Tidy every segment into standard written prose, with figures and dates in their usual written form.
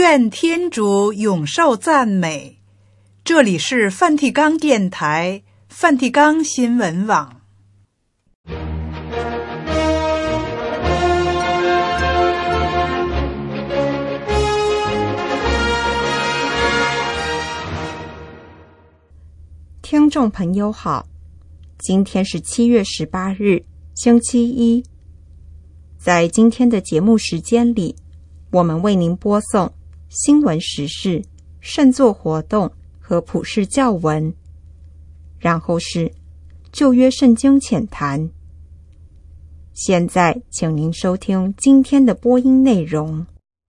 愿天主永受赞美。这里是梵蒂冈电台、梵蒂冈新闻网。 听众朋友好，今天是7月18日，星期一。在今天的节目时间里，我们为您播送新闻时事、圣座活动和普世教文，然后是旧约圣经浅谈。现在请您收听今天的播音内容。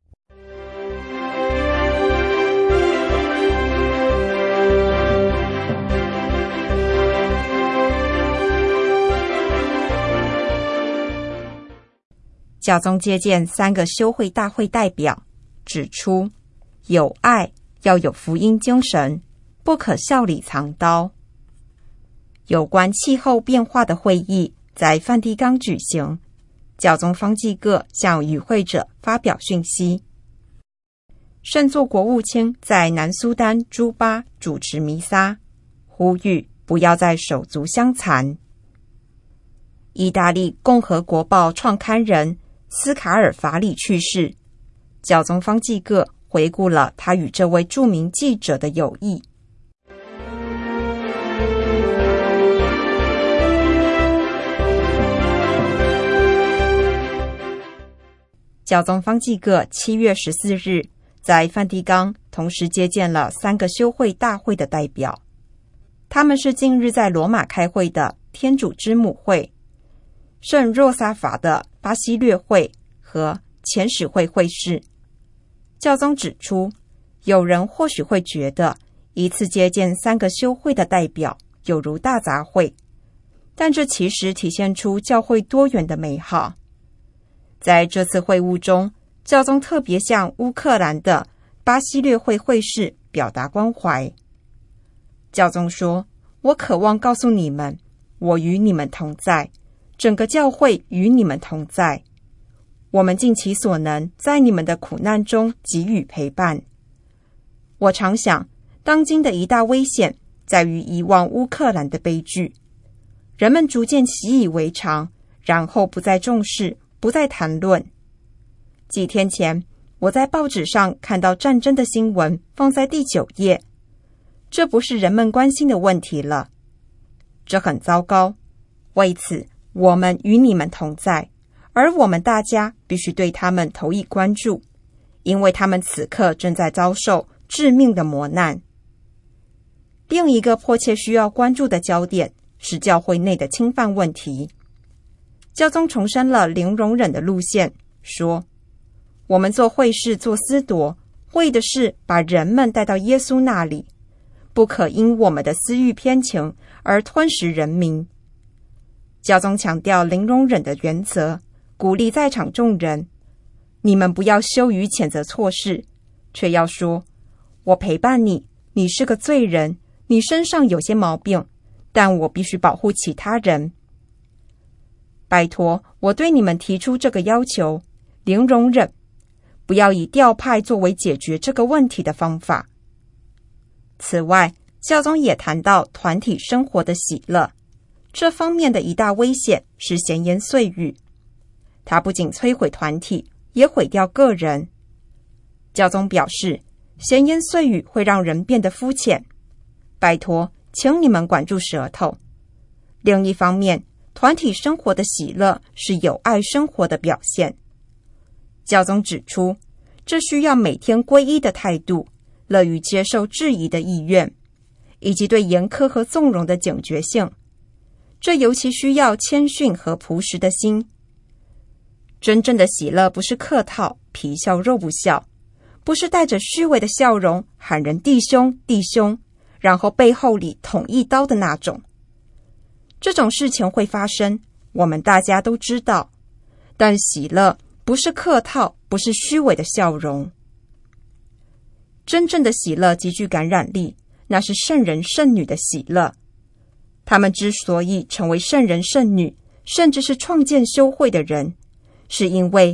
教宗接见3个修会大会代表，指出有爱要有福音精神，不可笑里藏刀。有关气候变化的会议在梵蒂冈举行，教宗方济各向与会者发表讯息。圣座国务卿在南苏丹朱巴主持弥撒，呼吁不要再手足相残。意大利共和国报创刊人斯卡尔法里去世，教宗方济各回顾了他与这位著名记者的友谊。教宗方济各7月14日在梵蒂冈同时接见了3个修会大会的代表，他们是近日在罗马开会的天主之母会、圣若萨法的巴西略会和前使会会士。教宗指出，有人或许会觉得一次接见3个修会的代表有如大杂烩，但这其实体现出教会多元的美好。在这次会晤中，教宗特别向乌克兰的巴西略会会士表达关怀。教宗说，我渴望告诉你们，我与你们同在，整个教会与你们同在，我们尽其所能在你们的苦难中给予陪伴。我常想，当今的一大危险在于遗忘乌克兰的悲剧，人们逐渐习以为常，然后不再重视，不再谈论。几天前，我在报纸上看到战争的新闻放在第9页，这不是人们关心的问题了，这很糟糕。为此，我们与你们同在，而我们大家必须对他们投以关注，因为他们此刻正在遭受致命的磨难。另一个迫切需要关注的焦点是教会内的侵犯问题。教宗重申了零容忍的路线，说，我们做会事做司铎，为的是把人们带到耶稣那里，不可因我们的私欲偏情而吞食人民。教宗强调零容忍的原则，鼓励在场众人，你们不要羞于谴责错事，却要说，我陪伴你，你是个罪人，你身上有些毛病，但我必须保护其他人。拜托，我对你们提出这个要求，零容忍，不要以调派作为解决这个问题的方法。此外，教宗也谈到团体生活的喜乐，这方面的一大危险是闲言碎语，它不仅摧毁团体，也毁掉个人。教宗表示，闲言碎语会让人变得肤浅，拜托，请你们管住舌头。另一方面，团体生活的喜乐是有爱生活的表现。教宗指出，这需要每天皈依的态度，乐于接受质疑的意愿，以及对严苛和纵容的警觉性。这尤其需要谦逊和朴实的心。真正的喜乐不是客套，皮笑肉不笑，不是带着虚伪的笑容喊人弟兄弟兄，然后背后里捅一刀的那种。这种事情会发生，我们大家都知道，但喜乐不是客套，不是虚伪的笑容。真正的喜乐极具感染力，那是圣人圣女的喜乐。他们之所以成为圣人圣女，甚至是创建修会的人，是因为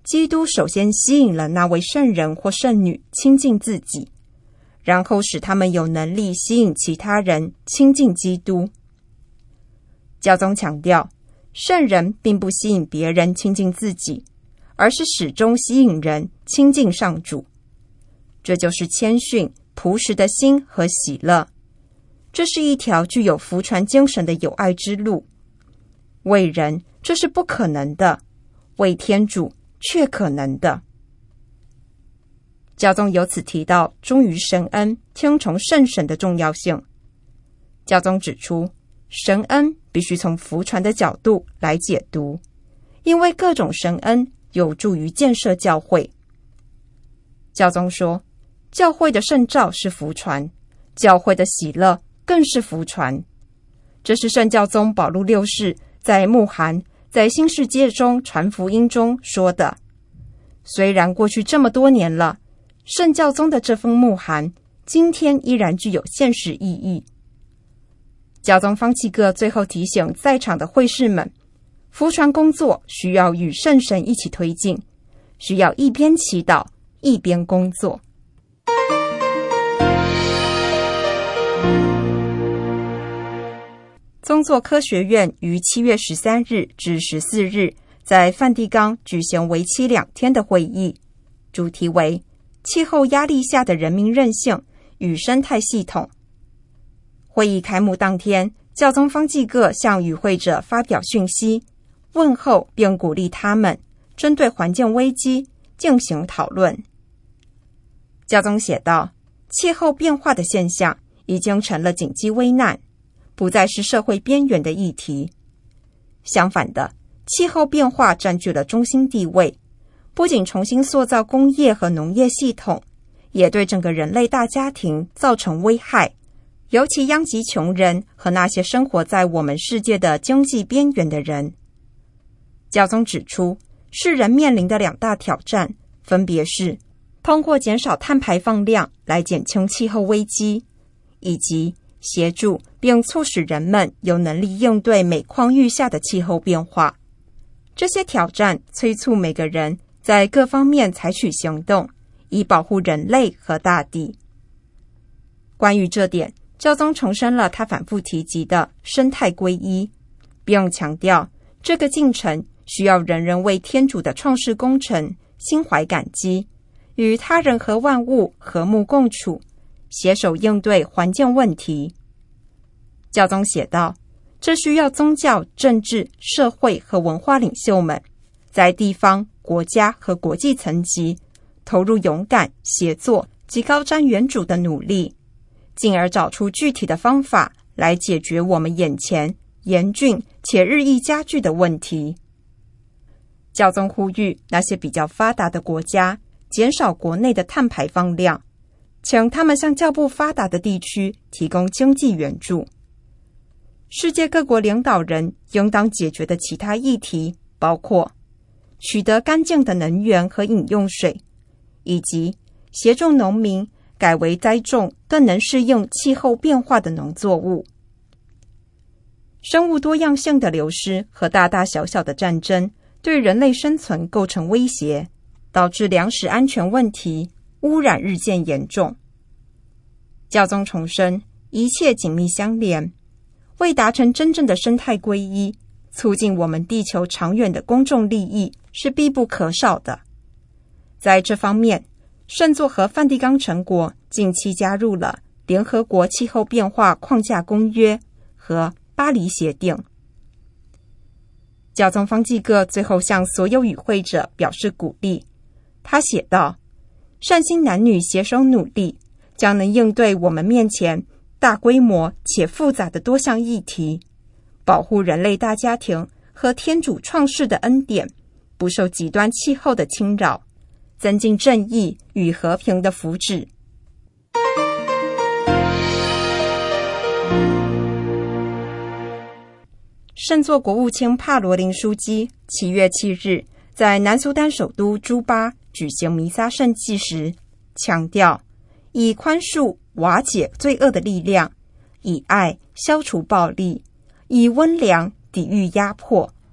基督首先吸引了那位圣人或圣女亲近自己，然后使他们有能力吸引其他人亲近基督。教宗强调，圣人并不吸引别人亲近自己，而是始终吸引人亲近上主。这就是谦逊、朴实的心和喜乐。这是一条具有福传精神的友爱之路。为人这是不可能的，为天主却可能的。教宗由此提到忠于神恩、听从圣神的重要性。教宗指出，神恩必须从福传的角度来解读，因为各种神恩有助于建设教会。教宗说，教会的圣召是福传，教会的喜乐更是福传。这是圣教宗保禄六世在牧函在新世界中传福音中说的。虽然过去这么多年了，圣教宗的这封牧函今天依然具有现实意义。教宗方济各最后提醒在场的会士们，福传工作需要与圣神一起推进，需要一边祈祷一边工作。宗座科学院于7月13日至14日在梵蒂冈举行为期2天的会议，主题为气候压力下的人民韧性与生态系统。会议开幕当天，教宗方济各向与会者发表讯息，问候并鼓励他们针对环境危机进行讨论。教宗写道，气候变化的现象已经成了紧急危难，不再是社会边缘的议题。相反的，气候变化占据了中心地位，不仅重新塑造工业和农业系统，也对整个人类大家庭造成危害，尤其殃及穷人和那些生活在我们世界的经济边缘的人。教宗指出，世人面临的2大挑战分别是通过减少碳排放量来减轻气候危机，以及协助并促使人们有能力应对每况愈下的气候变化。这些挑战催促每个人在各方面采取行动，以保护人类和大地。关于这点，教宗重申了他反复提及的生态皈依，并强调这个进程需要人人为天主的创世工程心怀感激，与他人和万物和睦共处，携手应对环境问题。教宗写道，这需要宗教、政治、社会和文化领袖们在地方、国家和国际层级投入勇敢、协作及高瞻远瞩的努力，进而找出具体的方法来解决我们眼前严峻且日益加剧的问题。教宗呼吁那些比较发达的国家减少国内的碳排放量，请他们向较不发达的地区提供经济援助。世界各国领导人应当解决的其他议题包括取得干净的能源和饮用水，以及协助农民改为栽种更能适应气候变化的农作物。生物多样性的流失和大大小小的战争对人类生存构成威胁，导致粮食安全问题、污染日渐严重。教宗重申，一切紧密相连，为达成真正的生态皈依，促进我们地球长远的公众利益是必不可少的。在这方面，圣座和梵蒂冈成国近期加入了联合国气候变化框架公约和巴黎协定。教宗方济各最后向所有与会者表示鼓励，他写道，善心男女携手努力，将能应对我们面前大规模且复杂的多项议题，保护人类大家庭和天主创世的恩典不受极端气候的侵扰，增进正义与和平的福祉。圣座国务卿帕罗林枢机7月7日在南苏丹首都朱巴举行弥撒圣祭时，强调以宽恕瓦解罪恶的力量，以爱消除暴力，以温良抵御压迫，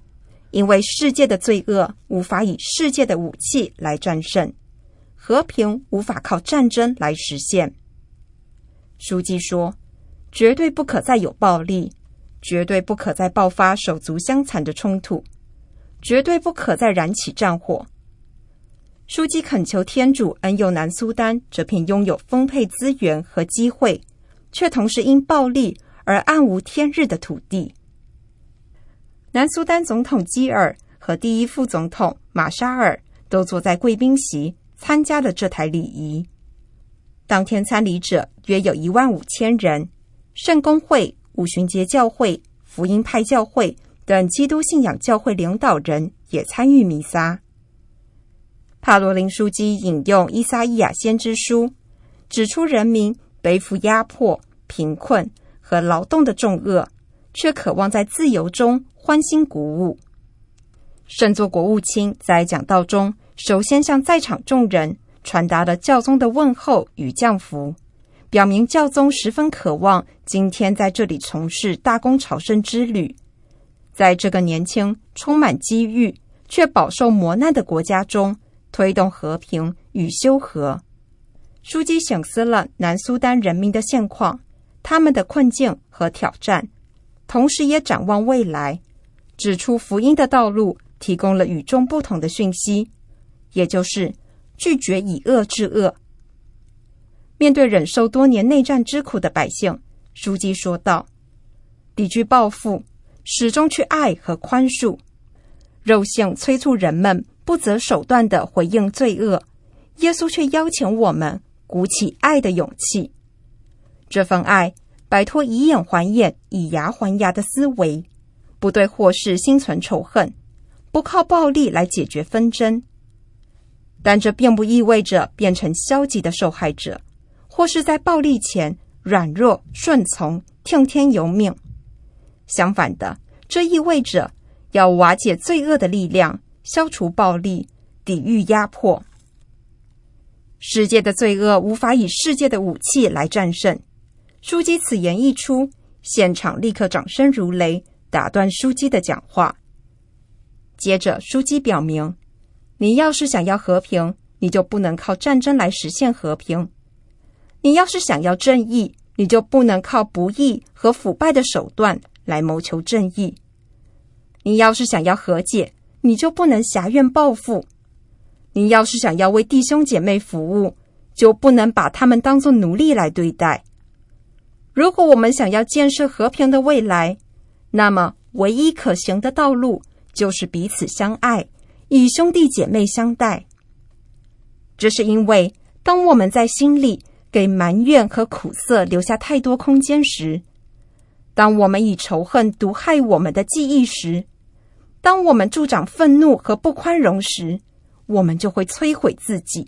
因为世界的罪恶无法以世界的武器来战胜，和平无法靠战争来实现。书记说，绝对不可再有暴力，绝对不可再爆发手足相残的冲突，绝对不可再燃起战火。书记恳求天主恩佑南苏丹这片拥有丰沛资源和机会，却同时因暴力而暗无天日的土地。南苏丹总统基尔和第一副总统马沙尔都坐在贵宾席参加了这台礼仪。当天参礼者约有15000人，圣公会、五旬节教会、福音派教会等基督信仰教会领导人也参与弥撒。帕罗林书记引用依撒意亚先知书，指出人民背负压迫、贫困和劳动的重恶，却渴望在自由中欢欣鼓舞。圣座国务卿在讲道中首先向在场众人传达了教宗的问候与降福，表明教宗十分渴望今天在这里从事大公朝圣之旅，在这个年轻、充满机遇却饱受磨难的国家中推动和平与修和。书记省思了南苏丹人民的现况，他们的困境和挑战，同时也展望未来，指出福音的道路提供了与众不同的讯息，也就是拒绝以恶制恶。面对忍受多年内战之苦的百姓，书记说道，抵拒报复，始终去爱和宽恕。肉性催促人们不择手段地回应罪恶，耶稣却邀请我们鼓起爱的勇气。这份爱摆脱以眼还眼、以牙还牙的思维，不对祸事心存仇恨，不靠暴力来解决纷争。但这并不意味着变成消极的受害者，或是在暴力前软弱顺从、听天由命。相反的，这意味着要瓦解罪恶的力量，消除暴力，抵御压迫。世界的罪恶无法以世界的武器来战胜。书记此言一出，现场立刻掌声如雷，打断书记的讲话。接着书记表明，你要是想要和平，你就不能靠战争来实现和平；你要是想要正义，你就不能靠不义和腐败的手段来谋求正义；你要是想要和解，你就不能挟怨报复；你要是想要为弟兄姐妹服务，就不能把他们当作奴隶来对待。如果我们想要建设和平的未来，那么唯一可行的道路就是彼此相爱，以兄弟姐妹相待。这是因为，当我们在心里给埋怨和苦涩留下太多空间时，当我们以仇恨毒害我们的记忆时，当我们助长愤怒和不宽容时，我们就会摧毁自己。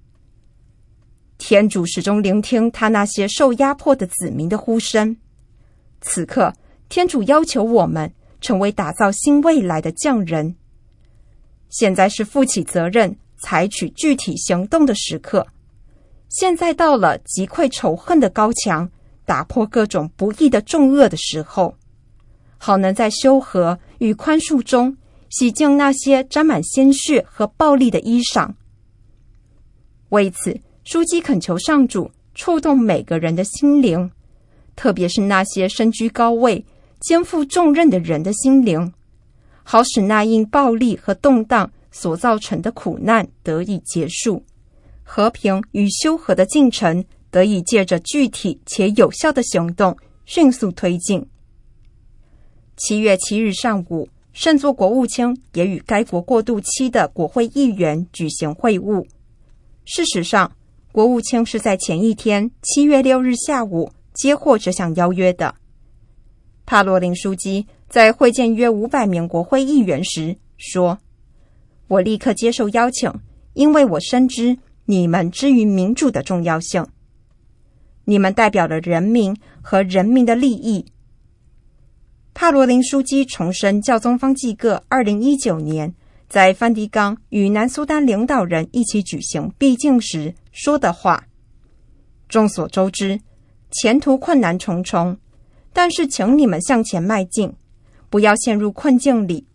天主始终聆听他那些受压迫的子民的呼声。此刻，天主要求我们成为打造新未来的匠人。现在是负起责任、采取具体行动的时刻。现在到了击溃仇恨的高墙，打破各种不义的重恶的时候，好能在修和与宽恕中洗净那些沾满鲜血和暴力的衣裳。为此，书记恳求上主触动每个人的心灵，特别是那些身居高位、肩负重任的人的心灵，好使那因暴力和动荡所造成的苦难得以结束，和平与修和的进程得以借着具体且有效的行动迅速推进。7月7日上午，圣座国务卿也与该国过渡期的国会议员举行会晤。事实上，国务卿是在前一天7月6日下午接获这项邀约的。帕罗林书记在会见约500名国会议员时说，我立刻接受邀请，因为我深知你们之于民主的重要性。你们代表了人民和人民的利益。帕罗林书记重申教宗方济各2019年在梵蒂冈与南苏丹领导人一起举行闭境时说的话。众所周知，前途困难重重，但是请你们向前迈进，不要陷入困境里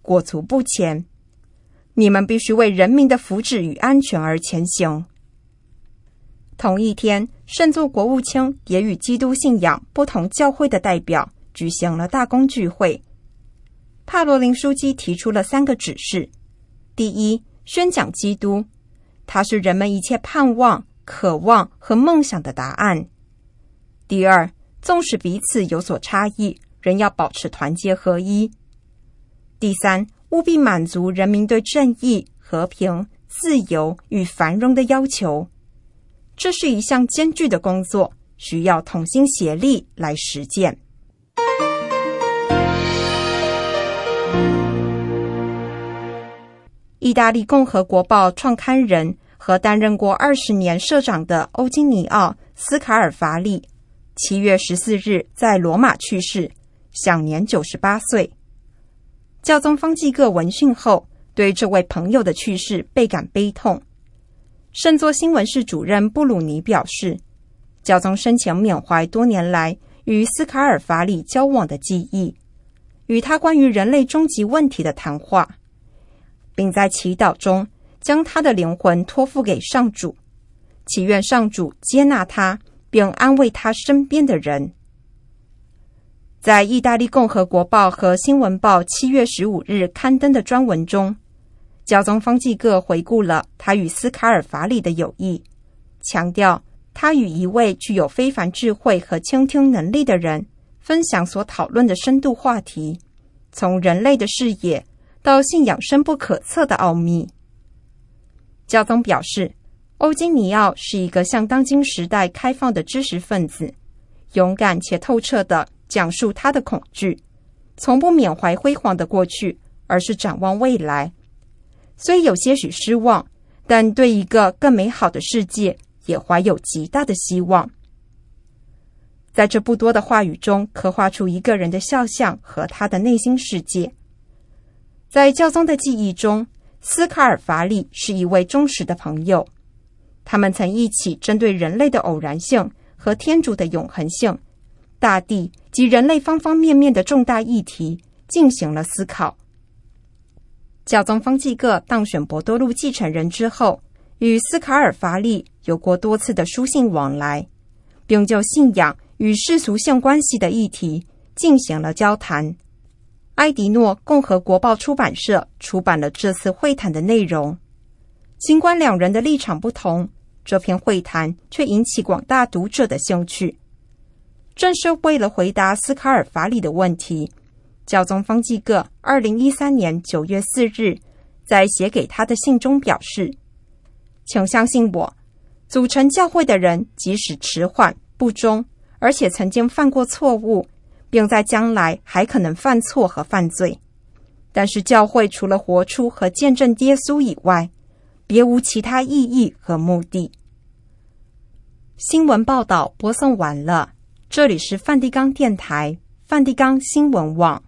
裹足不前。你们必须为人民的福祉与安全而前行。同一天，圣座国务卿也与基督信仰不同教会的代表举行了大公聚会。帕罗林书记提出了3个指示：第一，宣讲基督，它是人们一切盼望、渴望和梦想的答案。第二，纵使彼此有所差异，仍要保持团结合一。第三，务必满足人民对正义、和平、自由与繁荣的要求。这是一项艰巨的工作，需要同心协力来实践。意大利共和国报创刊人和担任过20年社长的欧金尼奥·斯卡尔法里7月14日在罗马去世，享年98岁。教宗方济各闻讯后，对这位朋友的去世倍感悲痛。圣座新闻室主任布鲁尼表示，教宗生前缅怀多年来与斯卡尔法里交往的记忆，与他关于人类终极问题的谈话，并在祈祷中将他的灵魂托付给上主，祈愿上主接纳他，并安慰他身边的人。在意大利共和国报和新闻报7月15日刊登的专文中，教宗方济各回顾了他与斯卡尔法里的友谊，强调他与一位具有非凡智慧和倾听能力的人分享所讨论的深度话题，从人类的视野到信仰深不可测的奥秘。教宗表示，欧金尼奥是一个向当今时代开放的知识分子，勇敢且透彻地讲述他的恐惧，从不缅怀辉煌的过去，而是展望未来。虽有些许失望，但对一个更美好的世界也怀有极大的希望。在这不多的话语中，刻画出一个人的肖像和他的内心世界。在教宗的记忆中，斯卡尔法里是一位忠实的朋友，他们曾一起针对人类的偶然性和天主的永恒性、大地及人类方方面面的重大议题进行了思考。教宗方济各当选博多禄继承人之后，与斯卡尔法里有过多次的书信往来，并就信仰与世俗性关系的议题进行了交谈。埃迪诺共和国报出版社出版了这次会谈的内容。尽管两人的立场不同，这篇会谈却引起广大读者的兴趣。正是为了回答斯卡尔法里的问题，教宗方济各2013年9月4日在写给他的信中表示，请相信我，组成教会的人即使迟缓、不忠，而且曾经犯过错误，并在将来还可能犯错和犯罪，但是教会除了活出和见证耶稣以外，别无其他意义和目的。新闻报道播送完了，这里是梵蒂冈电台、梵蒂冈新闻网。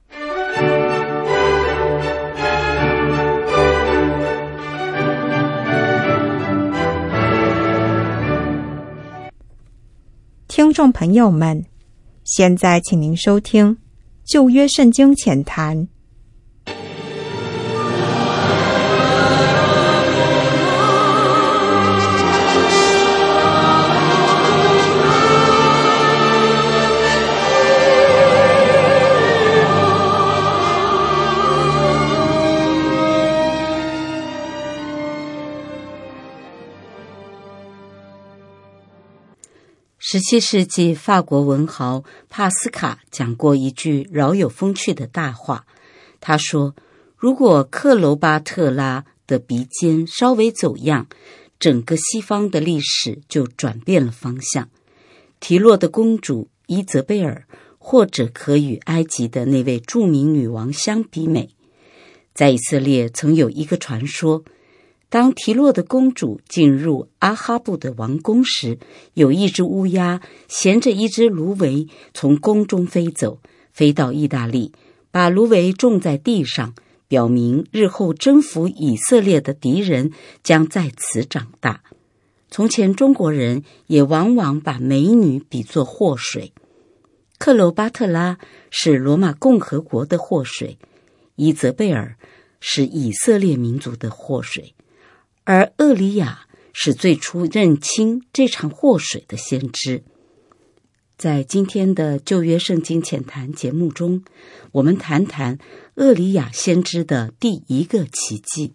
听众朋友们，现在请您收听旧约圣经浅谈。 17世纪法国文豪帕斯卡讲过一句饶有风趣的大话。他说，如果克罗巴特拉的鼻尖稍微走样，整个西方的历史就转变了方向。提洛的公主伊泽贝尔或者可与埃及的那位著名女王相比美。在以色列曾有一个传说，当提洛的公主进入阿哈布的王宫时，有一只乌鸦衔着一只芦苇从宫中飞走，飞到意大利，把芦苇种在地上，表明日后征服以色列的敌人将在此长大。从前中国人也往往把美女比作祸水。克罗巴特拉是罗马共和国的祸水， 伊泽贝尔是以色列民族的祸水，而厄里亚是最初认清这场祸水的先知。在今天的旧约圣经浅谈节目中，我们谈谈厄里亚先知的第一个奇迹。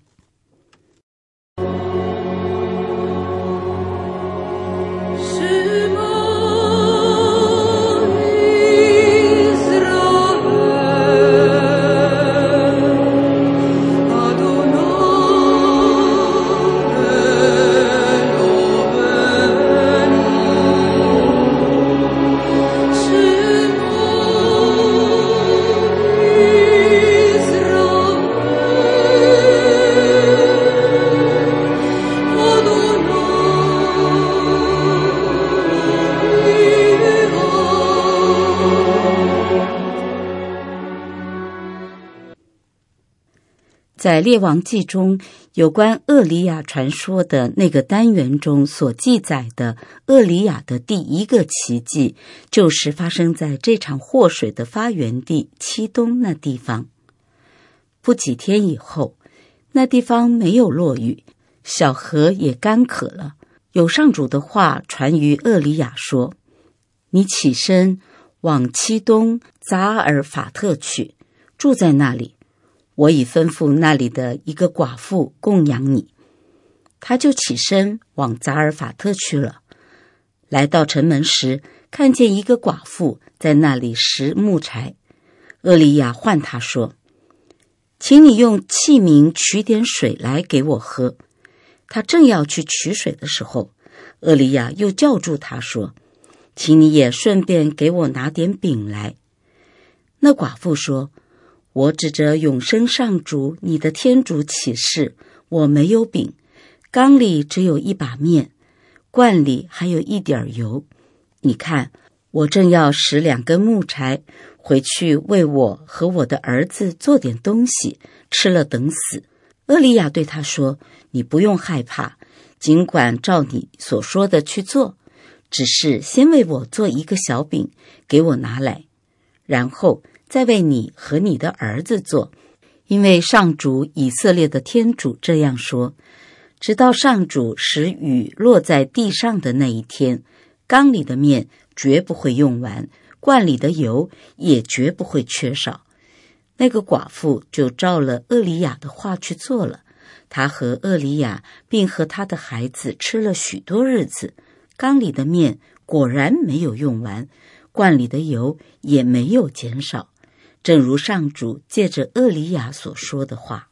在列王记中有关厄里亚传说的那个单元中所记载的厄里亚的第一个奇迹，就是发生在这场祸水的发源地漆东那地方。不几天以后，那地方没有落雨，小河也干渴了。有上主的话传于厄里亚说：你起身往漆东扎尔法特去，住在那里，我已吩咐那里的一个寡妇供养你。他就起身往扎尔法特去了。来到城门时，看见一个寡妇在那里拾木柴。厄里亚唤他说：请你用器皿取点水来给我喝。他正要去取水的时候，厄里亚又叫住他说：请你也顺便给我拿点饼来。那寡妇说：我指着永生上主你的天主起誓，我没有饼，缸里只有一把面，罐里还有一点油。你看，我正要拾2根木柴，回去为我和我的儿子做点东西，吃了等死。厄里亚对他说：你不用害怕，尽管照你所说的去做，只是先为我做一个小饼，给我拿来，然后再为你和你的儿子做，因为上主以色列的天主这样说：直到上主使雨落在地上的那一天，缸里的面绝不会用完，罐里的油也绝不会缺少。那个寡妇就照了厄里亚的话去做了，他和厄里亚并和他的孩子吃了许多日子，缸里的面果然没有用完，罐里的油也没有减少，正如上主借着厄里亚所说的话。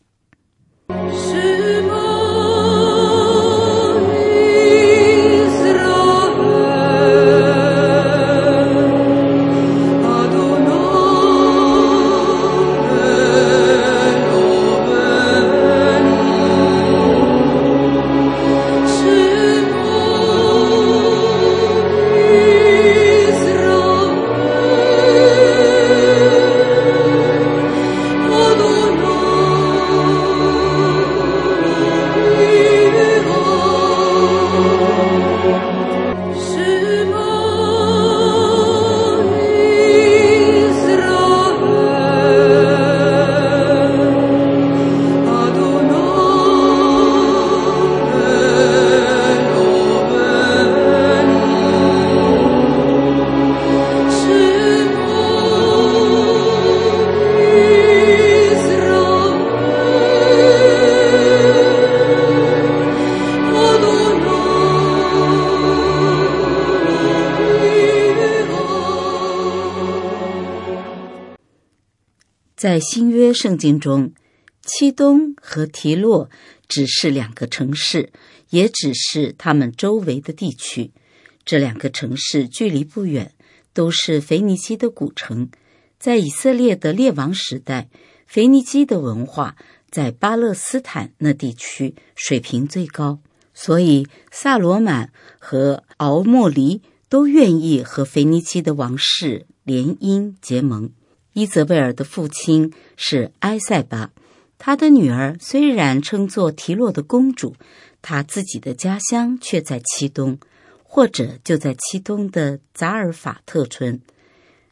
在新约圣经中，漆东和提洛只是2个城市，也只是他们周围的地区。这2个城市距离不远，都是腓尼基的古城。在以色列的列王时代，腓尼基的文化在巴勒斯坦那地区水平最高，所以萨罗满和敖莫黎都愿意和腓尼基的王室联姻结盟。伊泽贝尔的父亲是埃塞巴，他的女儿虽然称作提洛的公主，她自己的家乡却在漆东，或者就在漆东的扎尔法特村。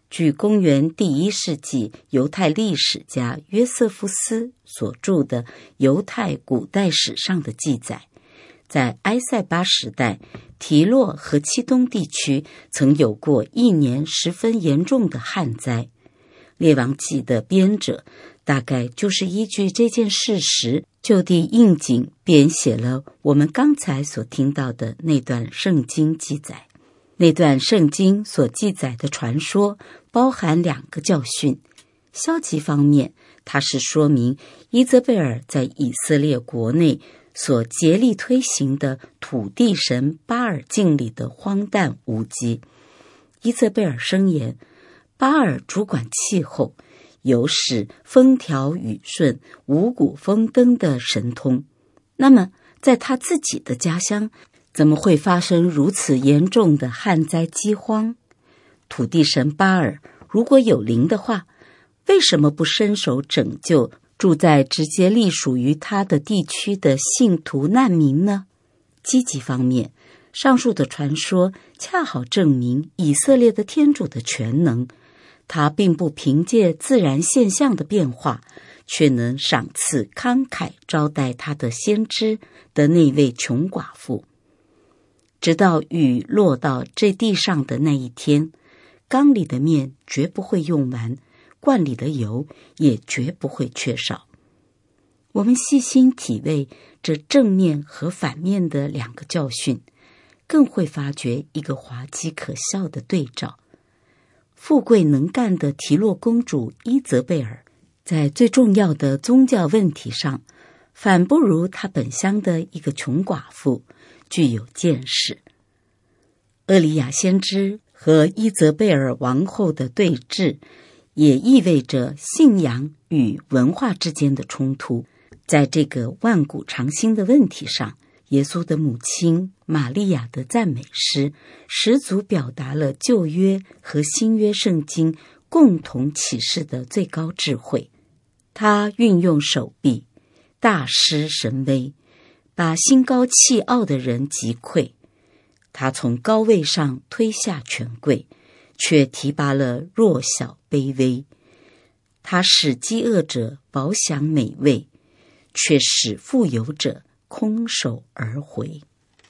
据公元第1世纪犹太历史家约瑟夫斯所著的《犹太古代史》上的记载，在埃塞巴时代，提洛和漆东地区曾有过1年十分严重的旱灾。列王记的编者大概就是依据这件事实，就地应景编写了我们刚才所听到的那段圣经记载。那段圣经所记载的传说包含2个教训。消极方面，它是说明伊泽贝尔在以色列国内所竭力推行的土地神巴尔敬礼的荒诞无稽。伊泽贝尔声言，巴尔主管气候，有使风调雨顺、五谷丰登的神通。那么在他自己的家乡，怎么会发生如此严重的旱灾饥荒？土地神巴尔如果有灵的话，为什么不伸手拯救住在直接隶属于他的地区的信徒难民呢？积极方面，上述的传说恰好证明以色列的天主的全能，他并不凭借自然现象的变化，却能赏赐慷慨招待他的先知的那位穷寡妇。直到雨落到这地上的那一天，缸里的面绝不会用完，罐里的油也绝不会缺少。我们细心体味这正面和反面的2个教训，更会发觉一个滑稽可笑的对照。富贵能干的提洛公主伊泽贝尔，在最重要的宗教问题上，反不如她本乡的一个穷寡妇具有见识。厄里亚先知和伊泽贝尔王后的对峙，也意味着信仰与文化之间的冲突。在这个万古长新的问题上，耶稣的母亲玛利亚的赞美诗十足表达了旧约和新约圣经共同启示的最高智慧。他运用手臂，大施神威，把心高气傲的人击溃。他从高位上推下权贵，却提拔了弱小卑微。他使饥饿者饱享美味，却使富有者空手而回。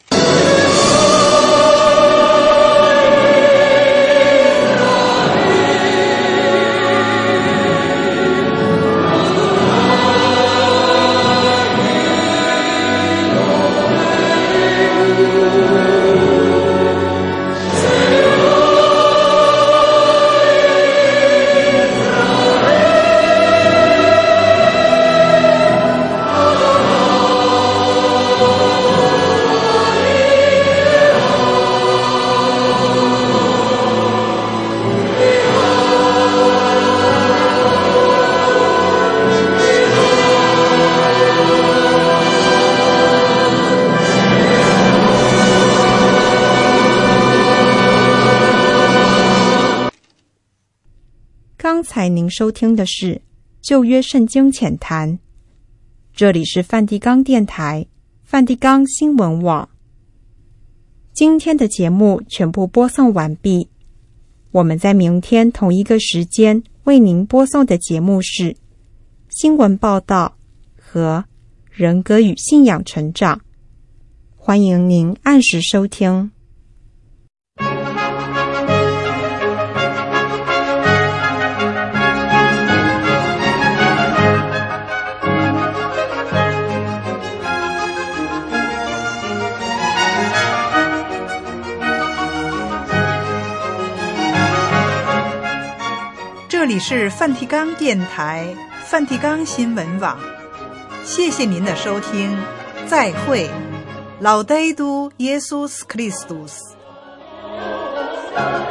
刚才您收听的是旧约圣经浅谈，这里是梵蒂冈电台、梵蒂冈新闻网。今天的节目全部播送完毕，我们在明天同一个时间为您播送的节目是新闻报道和人格与信仰成长，欢迎您按时收听。 这里是梵蒂冈电台、梵蒂冈新闻网，谢谢您的收听，再会。Laudetur Jesus Christus。